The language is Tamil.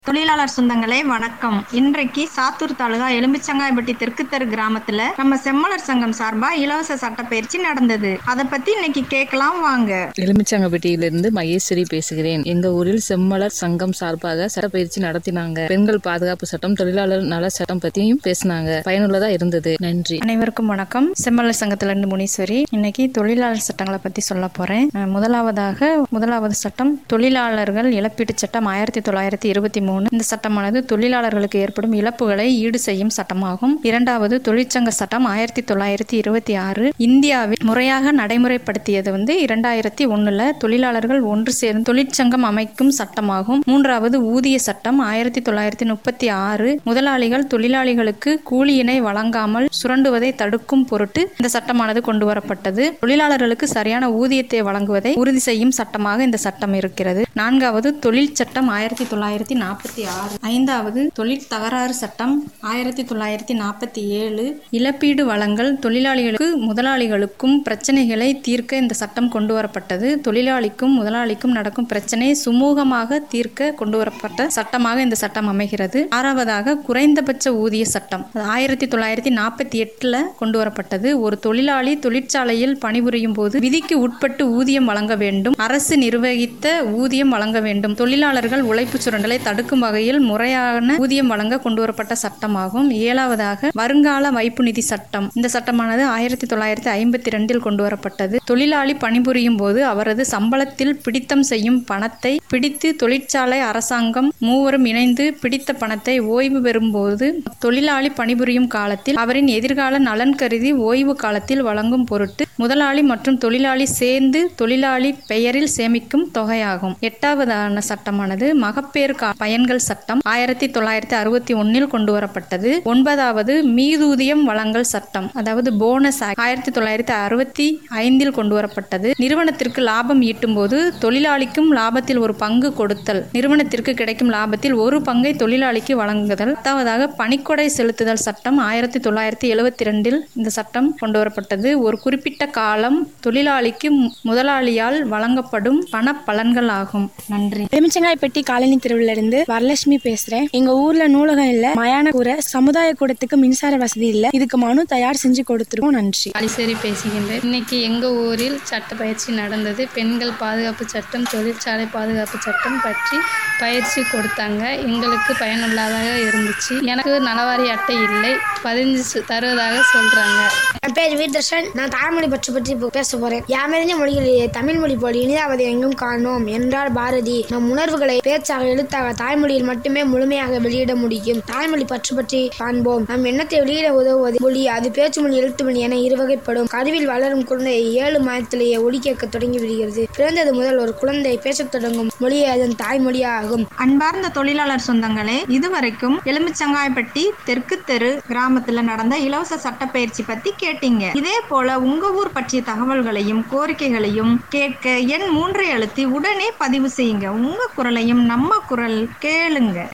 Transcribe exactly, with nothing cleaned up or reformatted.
தொழிலாளர் சொந்தங்களே வணக்கம். இன்றைக்கு சாத்தூர் தாலுகா எலும்பிச்சங்காயப்பட்டி தெற்கு தெரு கிராமத்துல நம்ம செம்மலர் சங்கம் சார்பா இலவச சட்டப்பயிற்சி நடந்தது. அதை பத்தி இன்னைக்கு கேட்கலாம் வாங்க. எலும்பிச்சங்காயப்பட்டியிலிருந்து மகேஸ்வரி பேசுகிறேன். எங்க ஊரில் செம்மலர் சங்கம் சார்பாக சட்டப்பயிற்சி நடத்தினாங்க. பெண்கள் பாதுகாப்பு சட்டம், தொழிலாளர் நல சட்டம் பத்தியும் பேசினாங்க. பயனுள்ளதா இருந்தது. நன்றி. அனைவருக்கும் வணக்கம். செம்மலர் சங்கத்திலிருந்து முனீஸ்வரி. இன்னைக்கு தொழிலாளர் சட்டங்களை பத்தி சொல்ல போறேன். முதலாவதாக முதலாவது சட்டம் தொழிலாளர்கள் இழப்பீட்டு சட்டம் ஆயிரத்தி தொள்ளாயிரத்தி இருபத்தி மூணு. இந்த சட்டமானது தொழிலாளர்களுக்கு ஏற்படும் இழப்புகளை ஈடு செய்யும் சட்டமாகும். இரண்டாவது தொழிற்சங்க சட்டம் ஆயிரத்தி தொள்ளாயிரத்தி இருபத்தி ஆறு இந்தியாவில் முறையாக நடைமுறைப்படுத்தியது வந்து இரண்டாயிரத்தி ஒண்ணுல தொழிலாளர்கள் ஒன்று சேர்ந்து தொழிற்சங்கம் அமைக்கும் சட்டமாகும். மூன்றாவது ஊதிய சட்டம் ஆயிரத்தி தொள்ளாயிரத்தி முப்பத்தி ஆறு முதலாளிகள் தொழிலாளிகளுக்கு கூலியினை வழங்காமல் சுரண்டுவதை தடுக்கும் பொருட்டு இந்த சட்டமானது கொண்டு வரப்பட்டது. தொழிலாளர்களுக்கு சரியான ஊதியத்தை வழங்குவதை உறுதி செய்யும் சட்டமாக இந்த சட்டம் இருக்கிறது. நான்காவது தொழில் சட்டம் ஆயிரத்தி தொள்ளாயிரத்தி நாற்பத்தி ஆறு. ஐந்தாவது தொழில் தகராறு சட்டம் ஆயிரத்தி தொள்ளாயிரத்தி நாற்பத்தி ஏழு இழப்பீடு வழங்கல் தொழிலாளிகளுக்கு முதலாளிகளுக்கும் பிரச்சனைகளை தீர்க்க இந்த சட்டம் கொண்டு வரப்பட்டது. தொழிலாளிக்கும் முதலாளிக்கும் நடக்கும் பிரச்சனை சுமூகமாக தீர்க்க கொண்டு வரப்பட்ட சட்டமாக இந்த சட்டம் அமைகிறது. ஆறாவதாக குறைந்தபட்ச ஊதிய சட்டம் ஆயிரத்தி தொள்ளாயிரத்தி நாற்பத்தி எட்டுல கொண்டு வரப்பட்டது. ஒரு தொழிலாளி தொழிற்சாலையில் பணிபுரியும் போது விதிக்கு உட்பட்டு ஊதியம் வழங்க வேண்டும். அரசு நிர்வகித்த ஊதியம் வழங்க வேண்டும். தொழிலாளர்கள் உழைப்பு சுரண்டலை தடுக்கும் வகையில் முறையான ஊதியம் வழங்க கொண்டு வரப்பட்ட சட்டமாகும். ஏழாவதாக வருங்கால வைப்பு நிதி சட்டம். இந்த சட்டமானது ஆயிரத்தி தொள்ளாயிரத்தி ஐம்பத்தி ரெண்டில் கொண்டு வரப்பட்டது. தொழிலாளி பணிபுரியும் போது அவரது சம்பளத்தில் பிடித்தம் செய்யும் பணத்தை பிடித்து தொழிற்சாலை அரசாங்கம் மூவரும் இணைந்து பிடித்த பணத்தை ஓய்வு பெறும் போது தொழிலாளி பணிபுரியும் காலத்தில் அவரின் எதிர்கால நலன் கருதி ஓய்வு காலத்தில் வழங்கும் பொருட்டு முதலாளி மற்றும் தொழிலாளி சேர்ந்து தொழிலாளி பெயரில் சேமிக்கும் தொகையாகும். எட்டாவதான சட்டமானது மகப்பேறு பயன்கள் சட்டம் ஆயிரத்தி தொள்ளாயிரத்தி அறுபத்தி ஒன்னில் கொண்டு வரப்பட்டது. ஒன்பதாவது மீதூதியம் வழங்கல் சட்டம் அதாவது போனஸ் ஆயிரத்தி தொள்ளாயிரத்தி அறுபத்தி ஐந்தில் கொண்டு வரப்பட்டது. நிறுவனத்திற்கு லாபம் ஈட்டும் போது தொழிலாளிக்கும் லாபத்தில் ஒரு பங்கு கொடுத்தல், நிறுவனத்திற்கு கிடைக்கும் லாபத்தில் ஒரு பங்கை தொழிலாளிக்கு வழங்குதல். பத்தாவதாக பணிக்கொடை செலுத்துதல் சட்டம் ஆயிரத்தி தொள்ளாயிரத்தி எழுபத்தி ரெண்டில் இந்த சட்டம் கொண்டு வரப்பட்டது. ஒரு குறிப்பிட்ட காலம் தொழிலாளிக்கு முதலாளியால் வழங்கப்படும் பண பலன்கள் ஆகும். நன்றி. எலுமிச்சங்காயப்பட்டி காலனி தெருவில் இருந்து வரலட்சுமி பேசுறேன். எங்க ஊர்ல நூலகம் இல்ல, மயான கூரை, சமுதாய கூடத்துக்கு மின்சார வசதி இல்ல. இதுக்கு மனு தயார் செஞ்சு கொடுத்துருவோம். நன்றி. அலிசேரி பேசுகின்றேன். இன்னைக்கு எங்க ஊரில் சட்ட பயிற்சி நடந்தது. பெண்கள் பாதுகாப்பு சட்டம், தொழிற்சாலை பாதுகாப்பு சட்டம் பற்றி பயிற்சி கொடுத்தாங்க. எங்களுக்கு பயனுள்ளதாக இருந்துச்சு. எனக்கு நலவாரி அட்டை இல்லை, பதிஞ்சு தருவதாக சொல்றாங்க. என் பேர் வீரதர்ஷன். நான் தாய்மொழி பற்றி பற்றி பேச போறேன். யாமறிந்த மொழிகளிலே தமிழ் மொழி போல் இனிதாவது எங்கும் காணோம் என்றார் பாரதி. நம் உணர்வுகளை பேச்சாக எழுத்தாக தாய்மொழியில் மட்டுமே முழுமையாக வெளியிட முடியும். தாய்மொழி பற்று பற்றி காண்போம். நம் எண்ணத்தை வெளியிட உதவுவது மொழி. அது பேச்சு மொழி, எழுத்து மொழி என இருவகைப்படும். கருவில் வளரும் குழந்தை ஏழு மாதத்திலேயே ஒலி கேட்க தொடங்கி விடுகிறது. பிறந்தது முதல் ஒரு குழந்தை பேசத் தொடங்கும் மொழியே அதன் தாய்மொழியாகும். அன்பார்ந்த தொழிலாளர் சொந்தங்களே, இதுவரைக்கும் எலும்பிச்சங்காயப்பட்டி தெற்கு தெரு கிராமத்துல நடந்த இலவச சட்டப்பயிற்சி பத்தி கேட்டீங்க. இதே போல உங்க ஊர் பற்றிய தகவல்களையும் கோரிக்கைகளையும் கேட்க எண் மூன்றை அழுத்தி உடனே பதிவு செய்யுங்க. உங்க குரலையும் நம்ம குரல் கேளுங்க.